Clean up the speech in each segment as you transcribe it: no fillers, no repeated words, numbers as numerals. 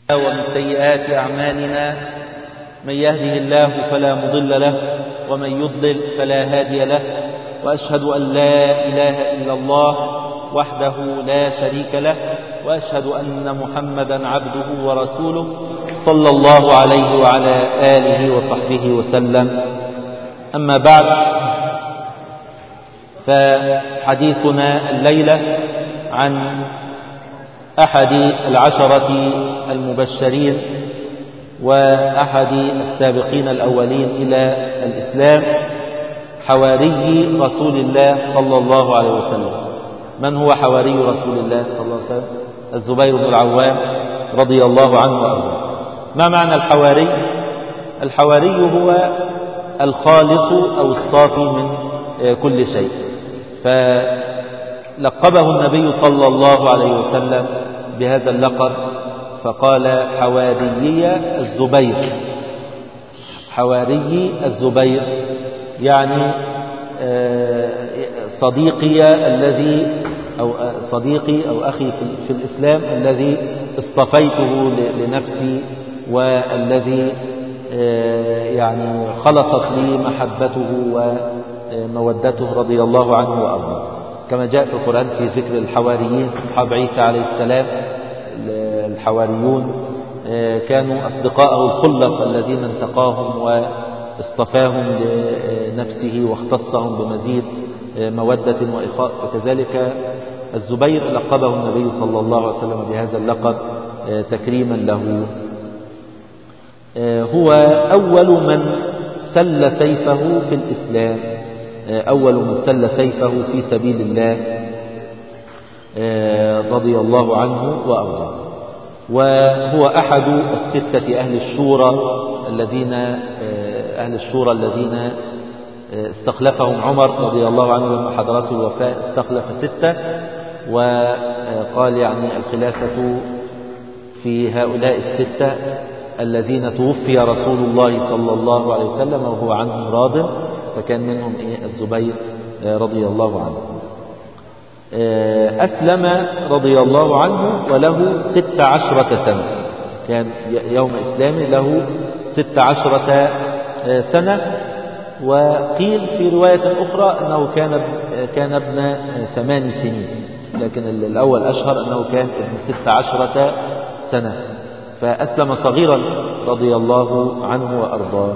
ومن سيئات أعمالنا من يهده الله فلا مضل له ومن يضلل فلا هادي له، وأشهد أن لا إله إلا الله وحده لا شريك له، وأشهد أن محمدا عبده ورسوله صلى الله عليه وعلى آله وصحبه وسلم. أما بعد، فحديثنا الليلة عن أحد العشرة المبشرين وأحد السابقين الأولين إلى الإسلام، حواري رسول الله صلى الله عليه وسلم. من هو حواري رسول الله صلى الله عليه وسلم؟ الزبير بن العوام رضي الله عنه وأرضاه. ما معنى الحواري؟ الحواري هو الخالص أو الصافي من كل شيء، فلقبه النبي صلى الله عليه وسلم بهذا اللقب، فقال حواري الزبير. حواري الزبير يعني صديقي الذي صديقي أو أخي في الإسلام الذي اصطفيته لنفسي، والذي يعني خلصت لي محبته ومودته رضي الله عنه وأرضاه، كما جاء في القرآن في ذكر الحواريين أصحاب عيسى عليه السلام. الحواريون كانوا أصدقاءه الخلص الذين انتقاهم واصطفاهم لنفسه واختصهم بمزيد مودة وإخاء. وكذلك الزبير لقبه النبي صلى الله عليه وسلم بهذا اللقب تكريما له. هو أول من سل سيفه في الإسلام، أول من سل سيفه في سبيل الله رضي الله عنه وأرضاه. وهو أحد الستة أهل الشورى الذين استخلفهم عمر رضي الله عنه لما حضرته الوفاة. استخلف 6 وقال يعني الخلافة في هؤلاء 6 الذين توفي رسول الله صلى الله عليه وسلم وهو عنهم راض، فكان منهم الزبير رضي الله عنه. أسلم رضي الله عنه وله 16 سنة، كان يوم إسلامه له 16 سنة. وقيل في رواية أخرى أنه كان ابن 8 سنين، لكن الأول أشهر أنه كان ابن 16 سنة، فأسلم صغيرا رضي الله عنه وأرضاه.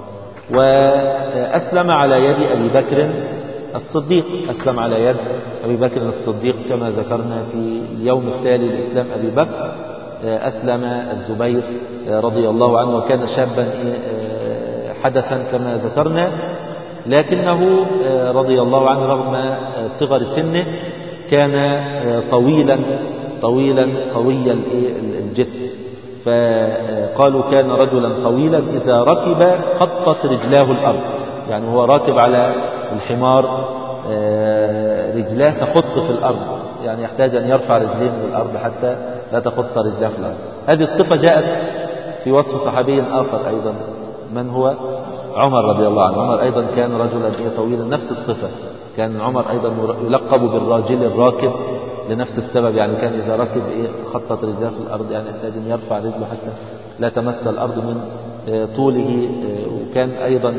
وأسلم على يد أبي بكر الصديق، أسلم على يد أبي بكر الصديق كما ذكرنا في اليوم التالي لإسلام أبي بكر. أسلم الزبير رضي الله عنه وكان شابا حدثا كما ذكرنا، لكنه رضي الله عنه رغم صغر سنه كان طويلا قوي الجسم، فقالوا كان رجلا طويلا إذا ركب خطت رجلاه الأرض، يعني هو راكب على الحمار رجلاه تخط في الأرض، يعني يحتاج أن يرفع رجليه من الأرض حتى لا تخط رجلاه في الأرض. هذه الصفة جاءت في وصف صحابي آخر أيضا، من هو؟ عمر رضي الله عنه. عمر أيضا كان رجلا طويلا، نفس الصفة. كان عمر أيضا يلقب بالراجل الراكب لنفس السبب، يعني كان إذا ركب خطت رجلاه في الأرض، يعني يحتاج أن يرفع رجله حتى لا تمس الأرض من طوله. وكان أيضا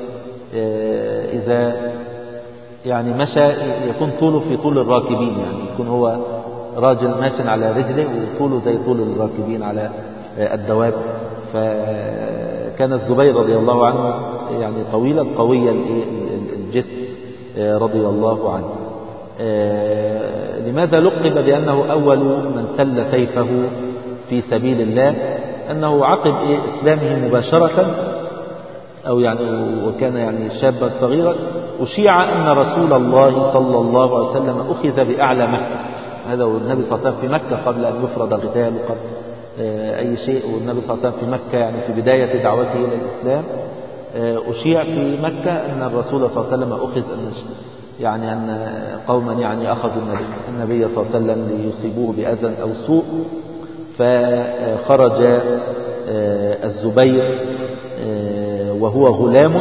إذا يعني مشى يكون طوله في طول الراكبين، يعني يكون هو راجل ماشي على رجله وطوله زي طول الراكبين على الدواب. فكان الزبير رضي الله عنه يعني طويلا قوي الجسم رضي الله عنه. لماذا لقب بأنه أول من سل سيفه في سبيل الله؟ أنه عقب إسلامه مباشرة، أو يعني وكان يعني شابا صغيرا، أشيع أن رسول الله صلى الله عليه وسلم أخذ بأعلى مكة. هذا والنبي صلى الله عليه وسلم في مكة قبل أن يفرض القتال وقبل أي شيء، والنبي صلى الله عليه وسلم في مكة يعني في بداية دعوته إلى الإسلام. أشيع في مكة أن الرسول صلى الله عليه وسلم أخذ يعني أن قوما يعني أخذوا النبي صلى الله عليه وسلم ليصيبوه بأذى أو سوء، فخرج الزبير وهو غلام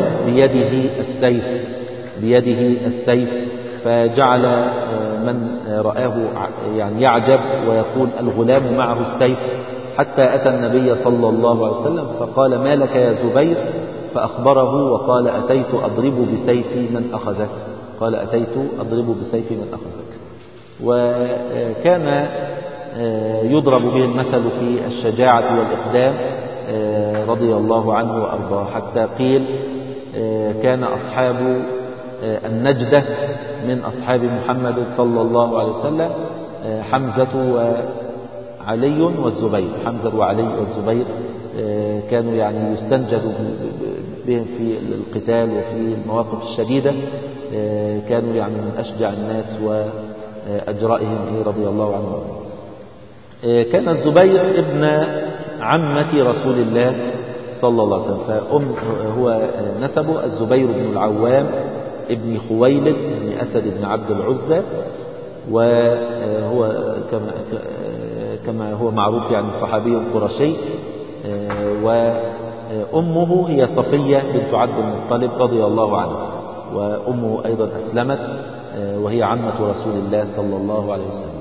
بيده السيف، فجعل من رآه يعني يعجب ويقول الغلام معه السيف، حتى أتى النبي صلى الله عليه وسلم فقال: ما لك يا زبير؟ فأخبره وقال: أتيت أضرب بسيفي من أخذك. قال: أتيت أضرب بسيفي من أخذك. وكان يضرب به المثل في الشجاعة والإقدام رضي الله عنه وأرضاه، حتى قيل كان أصحاب النجدة من أصحاب محمد صلى الله عليه وسلم حمزة وعلي والزبير. حمزة وعلي والزبير كانوا يعني يستنجد بهم في القتال وفي المواقف الشديدة، كانوا يعني من أشجع الناس وأجرائهم رضي الله عنهم. كان الزبير ابن عمة رسول الله صلى الله عليه وسلم، هو نسبه الزبير بن العوام ابن خويلد بن أسد بن عبد العزى، وهو كما هو معروف يعني صحابي قرشي. وأمه هي صفية بنت عبد المطلب رضي الله عنه، وأمه أيضا أسلمت وهي عمة رسول الله صلى الله عليه وسلم.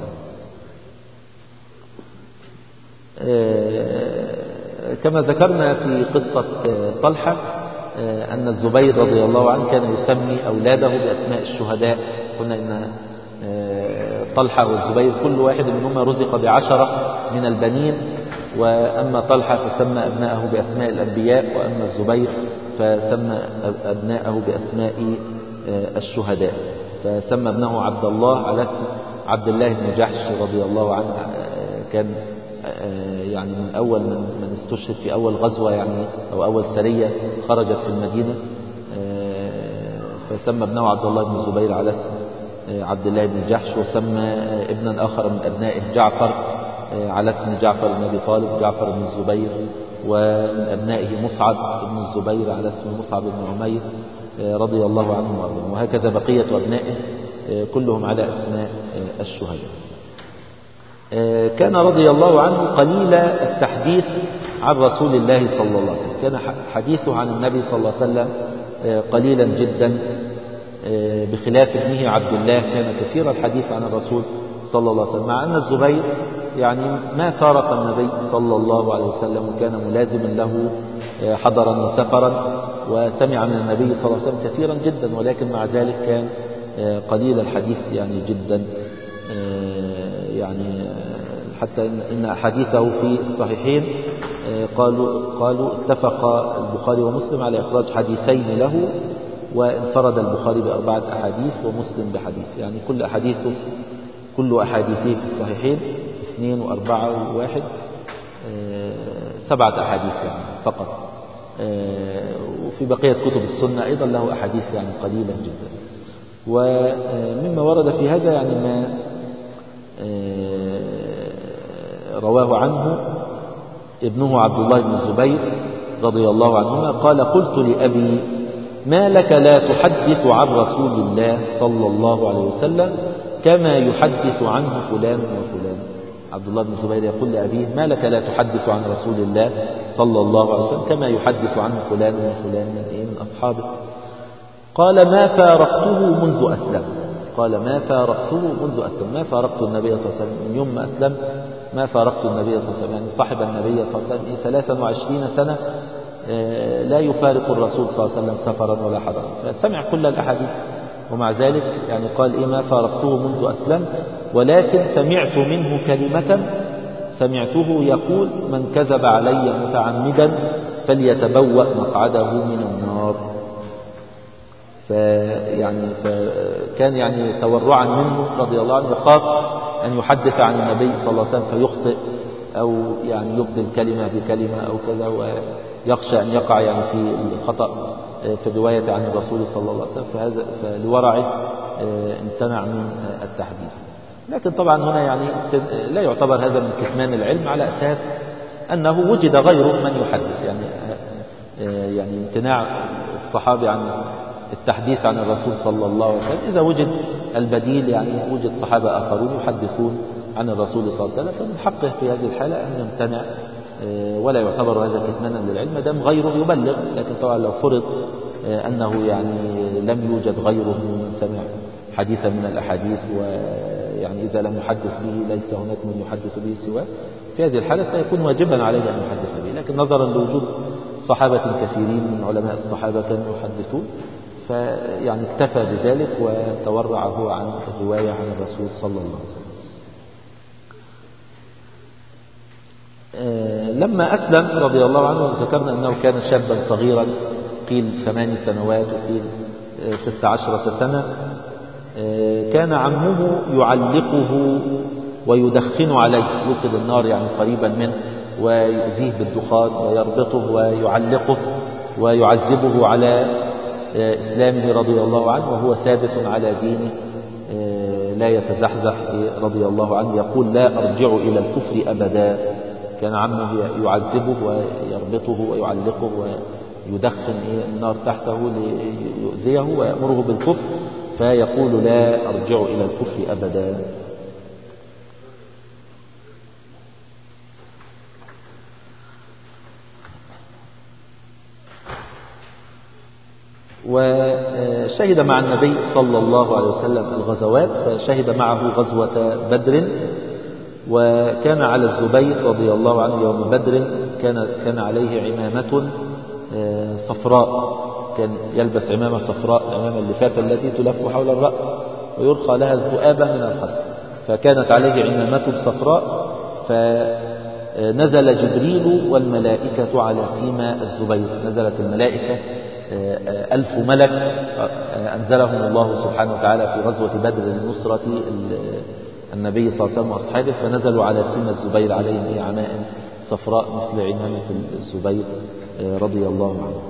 كما ذكرنا في قصة طلحة أن الزبير رضي الله عنه كان يسمي أولاده بأسماء الشهداء. قلنا إن طلحة والزبير كل واحد منهما رزق ب10 من البنين، وأما طلحة فسمى أبناءه بأسماء الأنبياء، وأما الزبير فسمى أبناءه بأسماء الشهداء. فسمى ابنه عبد الله على اسم عبد الله بن جحش رضي الله عنه، كان يعني من أول من استشهد في أول غزوة يعني أو أول سرية خرجت في المدينة، فسمى ابنه عبد الله بن الزبير على اسم عبد الله بن جحش. وسمى ابنا آخر من أبنائه جعفر على اسم جعفر بن أبي طالب، جعفر بن الزبير. ومن أبنائه مصعب بن الزبير على اسم مصعب بن عمير رضي الله عنهم وأرضاهم. وهكذا بقية أبنائه كلهم على أسماء الشهداء. كان رضي الله عنه قليل التحديث عن رسول الله صلى الله عليه وسلم، كان حديثه عن النبي صلى الله عليه وسلم قليلا جدا، بخلاف ابنه عبد الله كان كثير الحديث عن الرسول صلى الله عليه وسلم. مع أن الزبير يعني ما فارق النبي صلى الله عليه وسلم وكان ملازما له حضرا وسفرا، وسمع من النبي صلى الله عليه وسلم كثيرا جدا، ولكن مع ذلك كان قليل الحديث يعني جدا. يعني حتى إن أحاديثه في الصحيحين قالوا اتفق البخاري ومسلم على إخراج حديثين له، وانفرد البخاري ب4 أحاديث ومسلم بحديث. يعني كل أحاديثه في الصحيحين 2 و4 و1 7 أحاديث يعني فقط. وفي بقية كتب السنة أيضا له أحاديث يعني قليلا جدا. ومما ورد في هذا يعني ما رواه عنه ابنه عبد الله بن الزبير رضي الله عنهما قال: قلت لأبي: ما لك لا تحدث عن رسول الله صلى الله عليه وسلم كما يحدث عنه فلان وفلان. عبد الله بن الزبير يقول لأبيه: ما لك لا تحدث عن رسول الله صلى الله عليه وسلم كما يحدث عنه فلان وفلان من أصحابه. قال: ما فارقته منذ أسلم. قال: ما فارقته منذ أسلم، ما فارقت النبي صلى الله عليه وسلم من يوم ما أسلم، ما فارقت النبي صلى الله عليه وسلم. يعني صاحب النبي صلى الله عليه وسلم 23 سنة لا يفارق الرسول صلى الله عليه وسلم سفرا ولا حضرا، فسمع كل الأحاديث، ومع ذلك يعني قال: ما فارقته منذ أسلم، ولكن سمعت منه كلمة سمعته يقول: من كذب علي متعمدا فليتبوأ مقعده من النار. فكان يعني تورعا منه رضي الله عنه، يخاف أن يحدث عن النبي صلى الله عليه وسلم فيخطئ أو يعني يبدل كلمة بكلمة أو كذا، ويخشى أن يقع يعني في الخطأ في الرواية عن الرسول صلى الله عليه وسلم، فلورعه امتنع من التحديث. لكن طبعا هنا يعني لا يعتبر هذا من كتمان العلم، على أساس أنه وجد غيره من يحدث. يعني امتناع الصحابي عن التحديث عن الرسول صلى الله عليه وسلم إذا وجد البديل، يعني وجد صحابة آخرون يحدثون عن الرسول صلى الله عليه وسلم، فمن حقه في هذه الحالة أن يمتنع، ولا يعتبر هذا كتمانا للعلم دام غيره يبلغ. لكن طبعا لو فرض أنه يعني لم يوجد غيره من سمع حديثا من الأحاديث، ويعني إذا لم يحدث به ليس هناك من يحدث به سواه، في في هذه الحالة سيكون واجبا عليه أن يحدث به، لكن نظرا لوجود صحابة كثيرين من علماء الصحابة كانوا يحدثون، فيعني اكتفى بذلك وتورع هو عن الرواية عن الرسول صلى الله عليه وسلم. لما أسلم رضي الله عنه ذكرنا أنه كان شابا صغيرا، قيل 8 سنوات وقيل 16 سنة. كان عمه يعلقه ويدخن عليه، يوقد النار يعني قريبا منه ويؤذيه بالدخان ويربطه ويعلقه ويعذبه على إسلامه رضي الله عنه، وهو ثابت على دينه لا يتزحزح رضي الله عنه، يقول لا أرجع إلى الكفر أبدا. كان عمه يعذبه ويربطه ويعلقه ويدخن النار تحته ليؤذيه ويأمره بالكفر، فيقول لا أرجع إلى الكفر أبدا. وشهد مع النبي صلى الله عليه وسلم الغزوات، فشهد معه غزوة بدر، وكان على الزبير رضي الله عنه يوم بدر كان عليه عمامة صفراء، كان يلبس عمامة صفراء، عمامة اللفافة التي تلف حول الرأس ويرخى لها الذؤابة من الخلف، فكانت عليه عمامة صفراء، فنزل جبريل والملائكة على سيما الزبير. نزلت الملائكة 1000 ملك أنزلهم الله سبحانه وتعالى في غزوة بدر لنصرة النبي صلى الله عليه وسلم وأصحابه، فنزلوا على سيما الزبير عليهم عمائم صفراء مثل عمامة الزبير رضي الله عنه.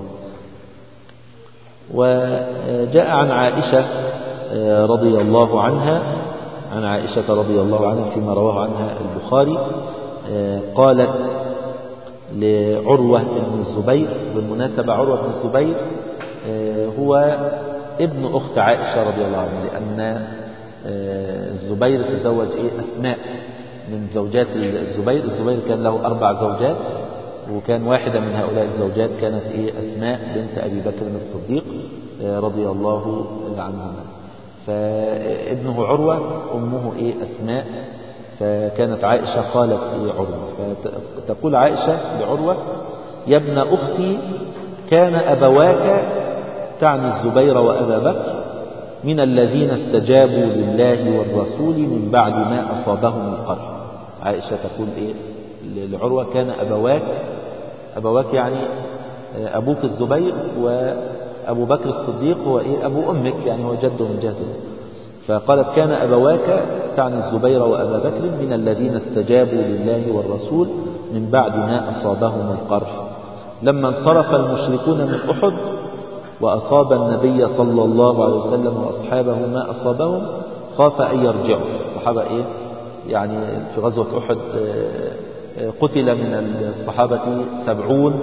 وجاء عن عائشة رضي الله عنها، عن عائشة رضي الله عنها فيما رواه عنها البخاري، قالت لعروة بن الزبير، بالمناسبة عروة بن الزبير هو ابن أخت عائشة رضي الله عنها، لأن الزبير تزوج أسماء من زوجات الزبير. الزبير كان له 4 زوجات، وكان واحدة من هؤلاء الزوجات كانت أسماء بنت أبي بكر الصديق رضي الله عنها. فابنه عروة أمه أسماء، فكانت عائشة قالت عروة، فتقول عائشة لعروة يا ابن أختي كان أبواك، تعني الزبير وأبا بكر، من الذين استجابوا لله والرسول من بعد ما أصابهم القرح. عائشة تقول لعروة كان أبواك يعني أبوك الزبير، وأبو بكر الصديق هو أبو أمك، يعني هو جده من جهته. فقالت كان أبواك، تعني الزبير وأبا بكر، من الذين استجابوا لله والرسول من بعد ما أصابهم القرح. لما انصرف المشركون من أحد وأصاب النبي صلى الله عليه وسلم وأصحابه ما أصابهم خاف أن يرجعوا. الصحابة يعني في غزوة أحد قتل من الصحابة 70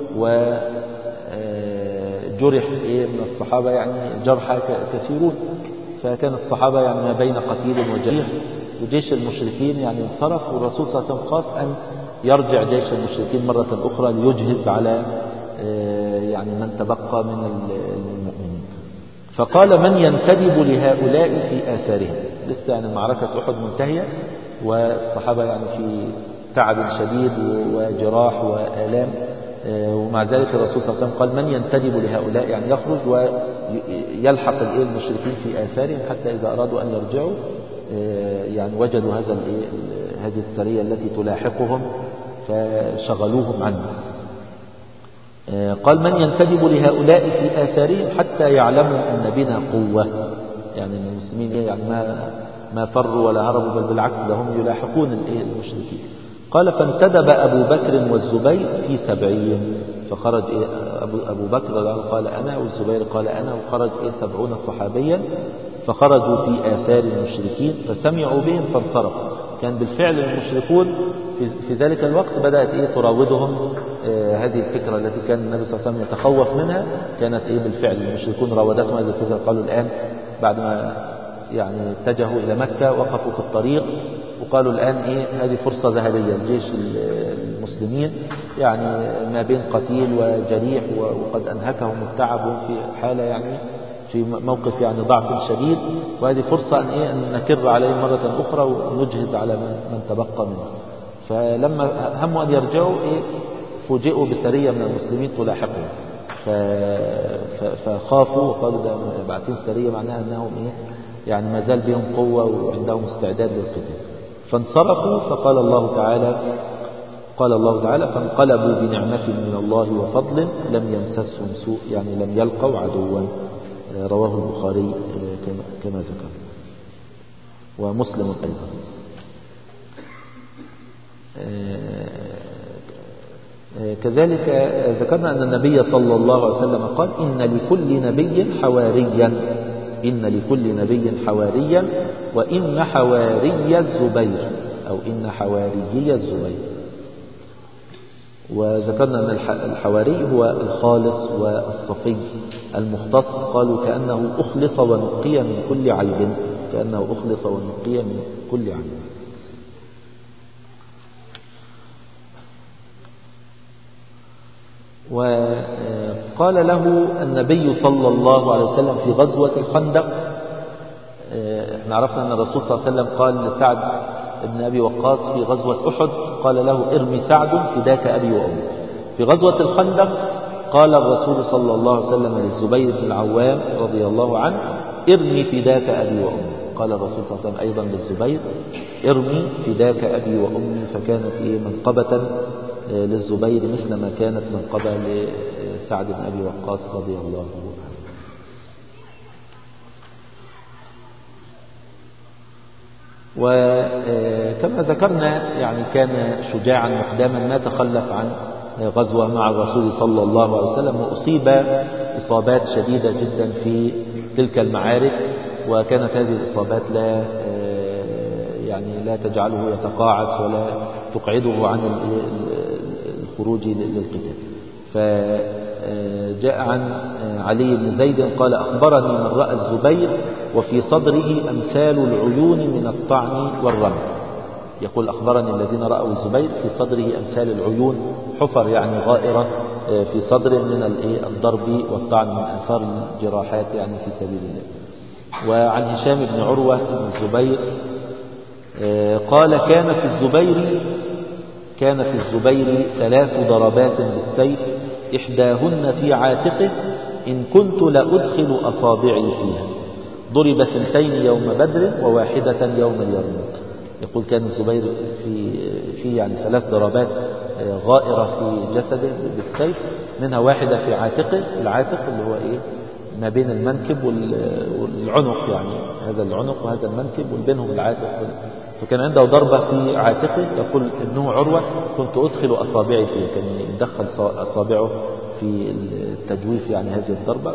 وجرح من الصحابة يعني جرحى كثيرون، فكان الصحابة يعني ما بين قتيل وجريح، وجيش المشركين يعني انصرف، والرسول صلى الله عليه وسلم خاف أن يرجع جيش المشركين مرة أخرى ليجهز على يعني من تبقى من المؤمنين. فقال من ينتدب لهؤلاء في آثارهم. لسه يعني معركة أحد منتهية والصحابة يعني في تعب شديد وجراح وآلام، ومع ذلك الرسول صلى الله عليه وسلم قال من ينتدب لهؤلاء، يعني يخرج ويلحق المشركين في آثارهم حتى إذا أرادوا أن يرجعوا يعني وجدوا هذه السرية التي تلاحقهم فشغلوهم عنه. قال من ينتدب لهؤلاء في آثارهم حتى يعلموا أن بنا قوة، يعني المسلمين يعني ما فروا ولا هربوا، بل بالعكس لهم يلاحقون المشركين. قال فانتدب أبو بكر والزبير في 70، فخرج أبو بكر قال أنا، والزبير قال أنا، وخرج 70 صحابيا، فخرجوا في آثار المشركين فسمعوا بهم فانصرفوا. كان بالفعل المشركون في ذلك الوقت بدأت تراودهم هذه الفكرة التي كان النبي صلى الله عليه وسلم يتخوف منها، كانت بالفعل المشركون راودتهم هذه الفكرة. قالوا الآن بعد ما يعني اتجهوا إلى مكة وقفوا في الطريق وقالوا الآن هذه فرصة ذهبية لجيش المسلمين، يعني ما بين قتيل وجريح وقد أنهكهم التعب في حالة يعني في موقف يعني ضعف شديد، وهذه فرصة أن نكر عليهم مرة أخرى ونجهد على من تبقى منه. فلما هموا أن يرجعوا فوجئوا بسرية من المسلمين تلاحقهم، فخافوا وقالوا ده باعتين سرية معناها أنهم يعني ما زال بهم قوة وعندهم استعداد للقتال. فانصرفوا، فقال الله تعالى فانقلبوا بنعمة من الله وفضل لم يمسسهم سوء، يعني لم يلقوا عدوا. رواه البخاري كما ذكر، ومسلم أيضا. كذلك ذكرنا أن النبي صلى الله عليه وسلم قال إن لكل نبي حواريا وإن حواري الزبير، أو إن حواري الزبير. وذكرنا أن الحواري هو الخالص والصفي المختص، قالوا كأنه أخلص ونقي من كل عيب، وقال له النبي صلى الله عليه وسلم في غزوة الخندق، احنا عرفنا أن الرسول صلى الله عليه وسلم قال لسعد بن أبي وقاص في غزوة أحد، قال له ارمي سعد فداك أبي وأمي. في غزوة الخندق قال الرسول صلى الله عليه وسلم للزبير بن العوام رضي الله عنه ارمي فداك أبي وأمي. قال الرسول صلى الله عليه وسلم أيضا للزبير ارمي فداك أبي وأمي، فكانت منقبة للزبير مثل ما كانت منقبة لسعد بن أبي وقاص رضي الله عنه. وكما ذكرنا يعني كان شجاعا مقداما، ما تخلف عن غزوة مع الرسول صلى الله عليه وسلم، وأصيب إصابات شديدة جدا في تلك المعارك، وكانت هذه الإصابات لا تجعله يتقاعس ولا تقعده عن الخروج للقتال. فجاء عن علي بن زيد قال أخبرني من رأى الزبير وفي صدره أمثال العيون من الطعن والرمي. يقول أخبرني الذين رأوا الزبير في صدره أمثال العيون، حفر يعني غائرة في صدره من الضرب والطعن من آثار الجراحات يعني في سبيل الله. وعن هشام بن عروة بن الزبير قال كان في الزبير 3 ضربات بالسيف، إحداهن في عاتقه إن كنت لأدخل أصابعي فيها، ضرب 2 يوم بدر و1 يوم اليرموك. يقول كان الزبير في يعني 3 ضربات غائرة في جسده بالسيف، منها 1 في عاتقه، العاتق اللي هو ما بين المنكب والعنق، يعني هذا العنق وهذا المنكب وبينهم العاتق، فكان عنده ضربة في عاتقه. يقول ابنه عروة كنت أدخل أصابعي فيه، كان يدخل أصابعه في التجويف يعني هذه الضربة.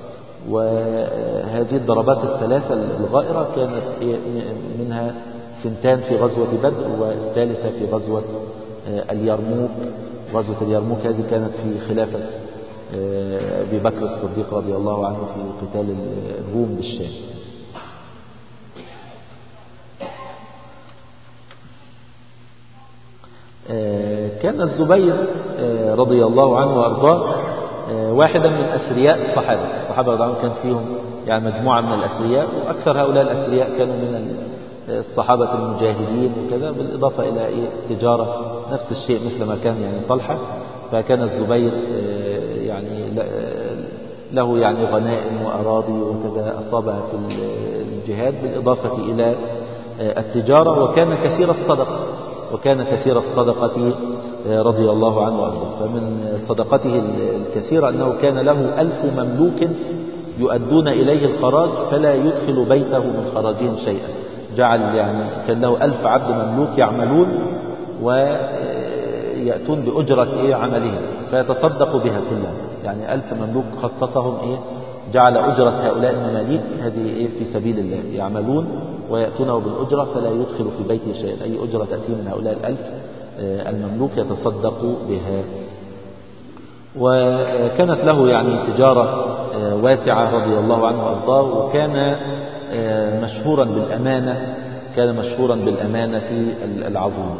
وهذه الضربات ال3 الغائرة كانت منها 2 في غزوة بدر، والثالثة في غزوة اليرموك. غزوة اليرموك هذه كانت في خلافة أبي بكر الصديق رضي الله عنه في قتال الروم بالشام. كان الزبير رضي الله عنه وأرضاه واحدا من أثرياء الصحابة رضي الله عنهم، كان فيهم يعني مجموعة من الأثرياء، وأكثر هؤلاء الأثرياء كانوا من الصحابة المجاهدين وكذا، بالإضافة إلى التجارة نفس الشيء مثل ما كان يعني طلحة. فكان الزبير يعني له يعني غنائم وأراضي وكذا أصابها في الجهاد، بالإضافة إلى التجارة، وكان كثير الصدقة رضي الله عنه وأرضاه. فمن صدقته الكثيرة أنه كان له 1000 مملوك يؤدون إليه الخراج فلا يدخل بيته من خراجهم شيئا. جعل يعني كان له 1000 عبد مملوك يعملون ويأتون بأجرة عملهم فيتصدق بها كلها، يعني 1000 مملوك خصصهم جعل أجرة هؤلاء المماليك هذه في سبيل الله، يعملون ويأتونه بالأجرة فلا يدخل في بيته شيئا، أي أجرة تأتي من هؤلاء 1000 المملوك يتصدق بها. وكانت له يعني تجارة واسعة رضي الله عنه وأرضاه، وكان مشهورا بالأمانة العظيمة.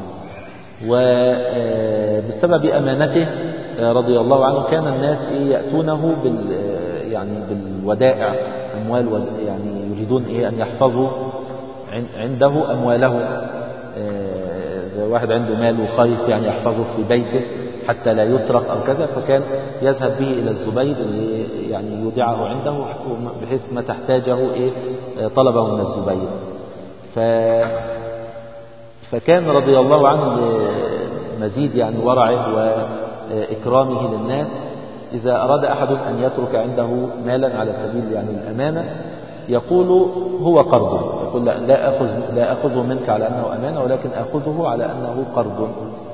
وبسبب أمانته رضي الله عنه كان الناس يأتونه بالودائع، أموال يعني يريدون أن يحفظوا عنده أمواله، واحد عنده مال وخايف يعني يحفظه في بيته حتى لا يسرق أو كذا، فكان يذهب به إلى الزبير اللي يعني يودعه عنده بحيث ما تحتاجه طلبه من الزبير. فكان رضي الله عنه مزيد يعني ورعه وإكرامه للناس، إذا أراد أحد أن يترك عنده مالا على سبيل يعني الأمانة يقول هو قرض، يقول لا أخذه منك على أنه أمانة، ولكن أخذه على أنه قرض.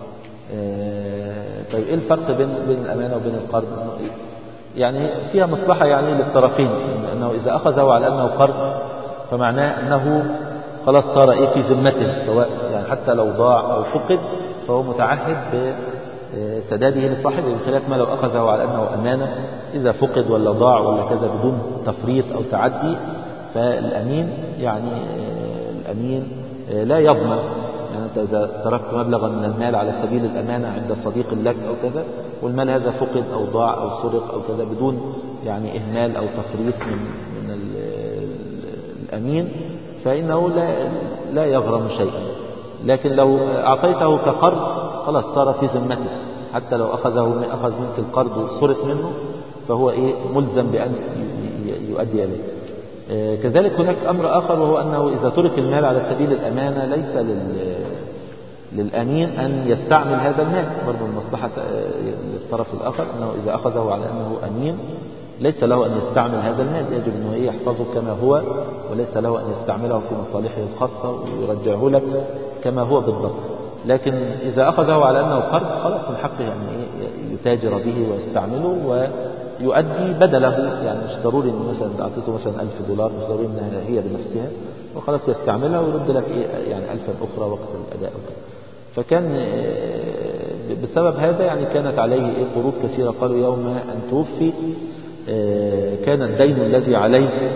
طيب إيه الفرق بين الأمانة وبين القرض؟ يعني فيها مصلحة يعني للطرفين، أنه إذا أخذه على أنه قرض فمعناه أنه خلاص صار في ذمته، سواء يعني حتى لو ضاع أو فقد فهو متعهد بسداده لصاحبه، بخلاف ما لو أخذه على أنه أمانة، إذا فقد ولا ضاع ولا كذا بدون تفريط أو تعدي فالأمين يعني الأمين لا يضمن. يعني أنت إذا تركت مبلغا من المال على سبيل الأمانة عند صديق لك أو كذا، والمال هذا فقد أو ضاع أو سرق أو كذا بدون يعني إهمال أو تفريط من الأمين، فإنه لا يغرم شيئا. لكن لو أعطيته كقرض خلاص صار في ذمته، حتى لو أخذ منك القرض وصرف منه فهو ملزم بأن يؤدي إليه. كذلك هناك أمر آخر، وهو أنه إذا ترك المال على سبيل الأمانة ليس للأمين أن يستعمل هذا المال، برضو المصلحة للطرف الآخر، أنه إذا أخذه على أنه أمين ليس له أن يستعمل هذا المال، يجب أنه يحفظه كما هو، وليس له أن يستعمله في مصالحه الخاصة ويرجعه لك كما هو بالضبط. لكن إذا أخذه على أنه قرض خلاص من حقه أن يتاجر به ويستعمله ويؤدي بدله، يعني مش ضروري أن مثلا أعطيته مثلا $1000، مش ضروري أنها هي بنفسها، وخلاص يستعملها ويرد لك يعني 1000 أخرى وقت الأداء وكذا. فكان بسبب هذا يعني كانت عليه قروض كثيرة. قالوا يوم أن توفي كان الدين الذي عليه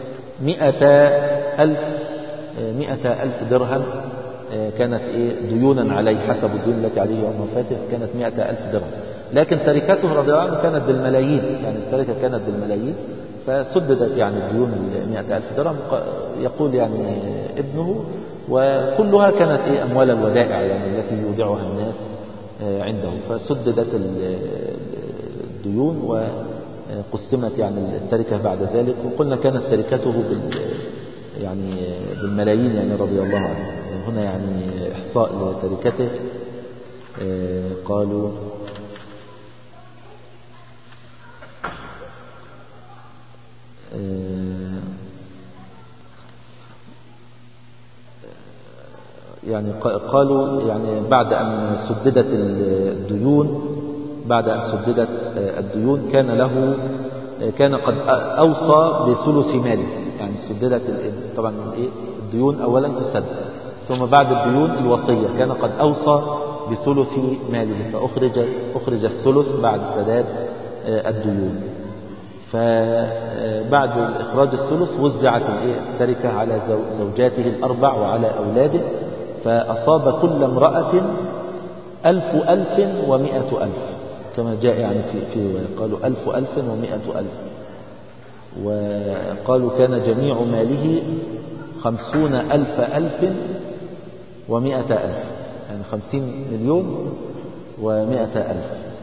100,000 درهم، كانت ديونا عليه حسب الدين التي عليه يوم وفاته، كانت 100,000 درهم. لكن تركته رضي الله عنه كانت بالملايين، يعني التركة كانت بالملايين، فسددت يعني الديون 100,000 درهم. يقول يعني ابنه وكلها كانت أموال الودائع يعني التي يودعها الناس عنده، فسددت الديون وقسمت يعني التركة بعد ذلك. وقلنا كانت تركته يعني بالملايين يعني رضي الله عنه. هنا يعني إحصاء لتركته، قالوا يعني قالوا يعني بعد أن سددت الديون كان قد أوصى بثلث ماله، يعني سددت طبعا الديون أولا تسد، ثم بعد الديون الوصية، كان قد أوصى بثلث ماله، فأخرج الثلث بعد سداد الديون. فبعد إخراج الثلث وزعت التركة على زوجاته الأربع وعلى أولاده، فأصاب كل امرأة 1,000 و100,000 كما جاء يعني في قالوا 1,000 و100,000. وقالوا كان جميع ماله 50,000 و100,000، يعني 50 مليون و100,000.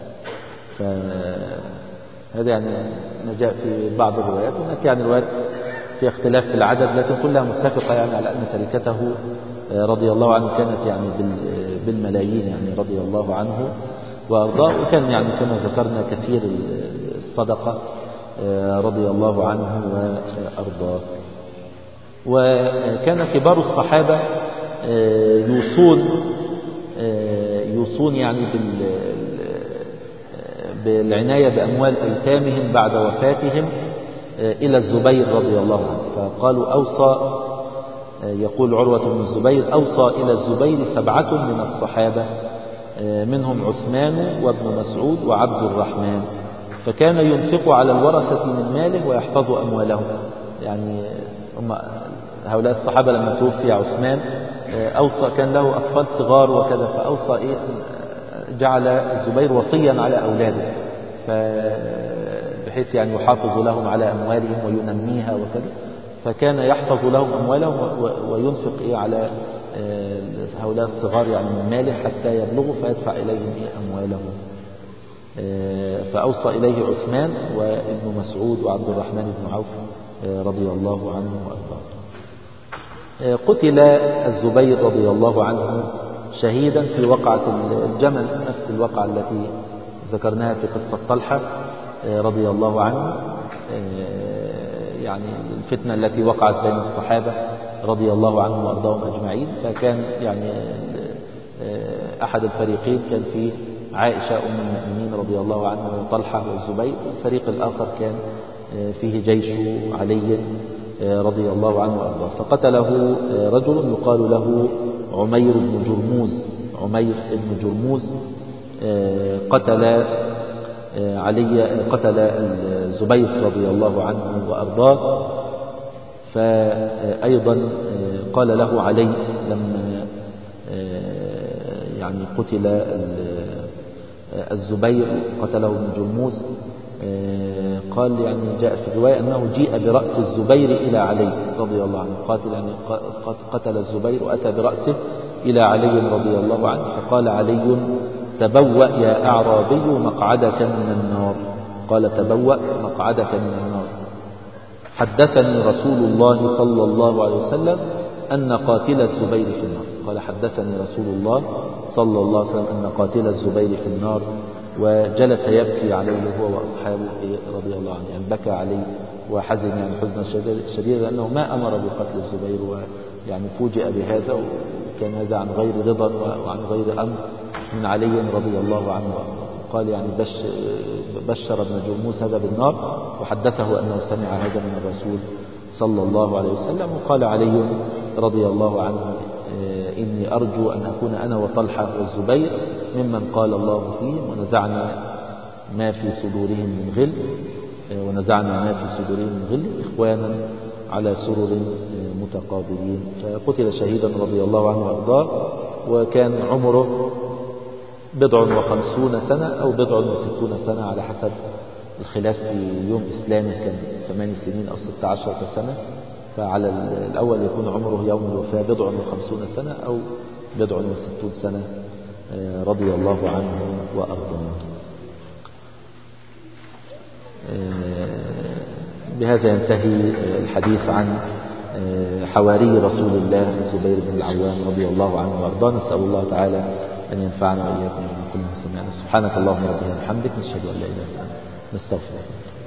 فهذا يعني ما جاء في بعض الروايات، هناك يعني روايات في اختلاف في العدد، لكن كلها متفقة يعني على أن تركته رضي الله عنه كانت يعني بالملايين يعني رضي الله عنه وأرضاه. وكان يعني كما ذكرنا كثير الصدقة رضي الله عنه وأرضاه. وكان كبار الصحابة يوصون يعني بالعناية بأموال أيتامهم بعد وفاتهم إلى الزبير رضي الله عنه. فقالوا أوصى، يقول عروة بن الزبير أوصى إلى الزبير 7 من الصحابة، منهم عثمان وابن مسعود وعبد الرحمن، فكان ينفق على الورثة من ماله ويحفظ أموالهم. يعني هؤلاء الصحابة لما توفي عثمان أوصى، كان له أطفال صغار وكذا، فأوصى جعل الزبير وصيا على أولاده، بحيث يعني يحافظ لهم على أموالهم وينميها وكذا، فكان يحفظ لهم أموالهم وينفق على هؤلاء الصغار يعني من ماله حتى يبلغوا فيدفع إليهم أموالهم. فأوصى إليه عثمان وابن مسعود وعبد الرحمن بن عوف رضي الله عنه وأرضاه. قتل الزبير رضي الله عنه شهيدا في وقعة الجمل، نفس الوقعة التي ذكرناها في قصة طلحة رضي الله عنه، يعني الفتنة التي وقعت بين الصحابة رضي الله عنهم وأرضاهم أجمعين. فكان يعني أحد الفريقين كان فيه عائشة أم المؤمنين رضي الله عنها وطلحة والزبير، والفريق الآخر كان فيه جيش علي رضي الله عنه وأرضاه. فقتله رجل يقال له عمير بن جرموز. عمير بن جرموز قتل الزبير رضي الله عنه وأرضاه. فأيضا قال له علي لما يعني قتل الزبير قتله ابن جرموز، قال يعني جاء في الرواية أنه جيء برأس الزبير إلى علي رضي الله عنه، قتل الزبير وأتى برأسه إلى علي رضي الله عنه، فقال علي: تبوأ يا أعرابي مقعدك من النار. قال: تبوأ مقعدك من النار. حدثني رسول الله صلى الله عليه وسلم أن قاتل الزبير في النار. قال: حدثني رسول الله صلى الله عليه وسلم أن قاتل الزبير في النار. وجلس يبكي عليه هو وأصحابه رضي الله عنه، يعني بكى عليه وحزن يعني حزنا شديدا لأنه ما أمر بقتل الزبير، ويعني فوجئ بهذا، وكان هذا عن غير رضا وعن غير أمر من علي رضي الله عنه. قال يعني بشر ابن جرموز هذا بالنار، وحدثه أنه سمع هذا من الرسول صلى الله عليه وسلم. وقال علي رضي الله عنه: إني أرجو أن أكون أنا وطلحة والزبير ممن قال الله فيهم ونزعنا ما في صدورهم من غل إخوانا على سرر متقابلين. فقتل شهيدا رضي الله عنه وأرضاه، وكان عمره 50 سنة أو 60 سنة على حسب الخلاف في يوم إسلامه، كان 8 سنين أو 16 سنة. فعلى الأول يكون عمره يوم الوفاة 50 سنة أو 60 سنة رضي الله عنه وأرضاه. بهذا ينتهي الحديث عن حواري رسول الله الزبير بن العوام رضي الله عنه وأرضاه. نسأل الله تعالى أن ينفعنا وإياكم بما كنا سمعنا. سبحانك اللهم ربنا وبحمدك، نشهد أن لا إله إلا أنت، نستغفرك.